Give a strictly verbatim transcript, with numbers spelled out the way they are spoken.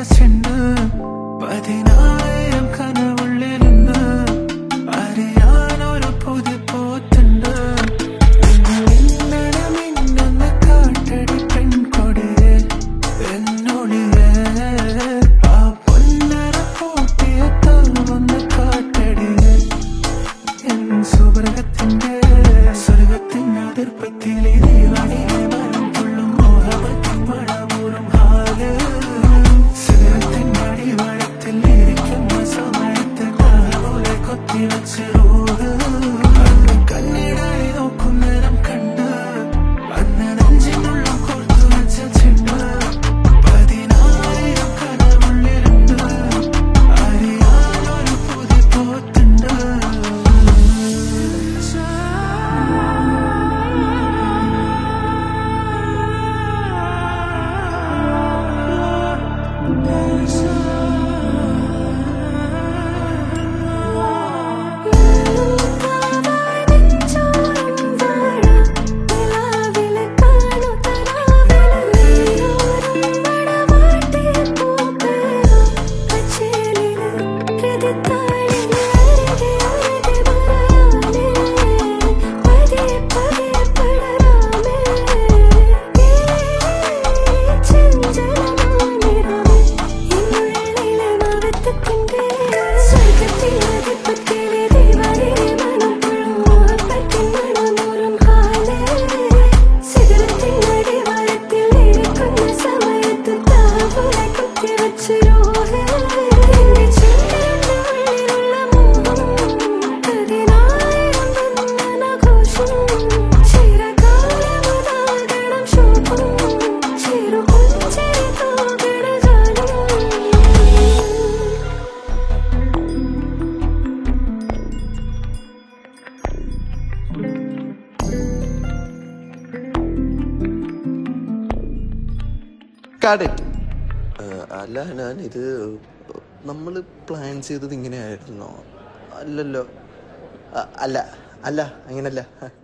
ചെണ്ട് പതിനായിരം കനവുള്ളിലുണ്ട് അറിയാനൊരു പുതിയ പോത്തുണ്ട് മിന്നണ മിന്നുന്ന കാട്ടടി പെൺകൊടിയെ എന്നൊളിയെ ആ പൊന്നര പൂട്ടിയ താവുന്ന കാട്ടടിയെ എൻ സുവർഗത്തിന്റെ സ്വർഗത്തിൻ അതിർപ്പത്തിലെ ദൈവടിയെ മരം കൊള്ളും മോഹമത്തിൻ മഴമൂറും ഹാല് സിഗരത്തിൻ അടിവാരത്തിൽ ഇരിക്കുന്ന സമയത്ത് താപോലെ കൊത്തിവെച്ച് റൂഹ് അന്ന് കണ്ണീടായി നോക്കും നേരം കണ്ട് അന്ന് നെഞ്ചിനുള്ള കോർത്തു വെച്ച ചെണ്ട് പതിനായിരം കനവുള്ളിലുണ്ട് അറിയാനൊരു പുതിയ പോത്തുണ്ട് അല്ല ഞാൻ ഇത് നമ്മൾ പ്ലാൻ ചെയ്തത് ഇങ്ങനെയായിരുന്നോ? അല്ലല്ലോ. അല്ല അല്ല അങ്ങനല്ല.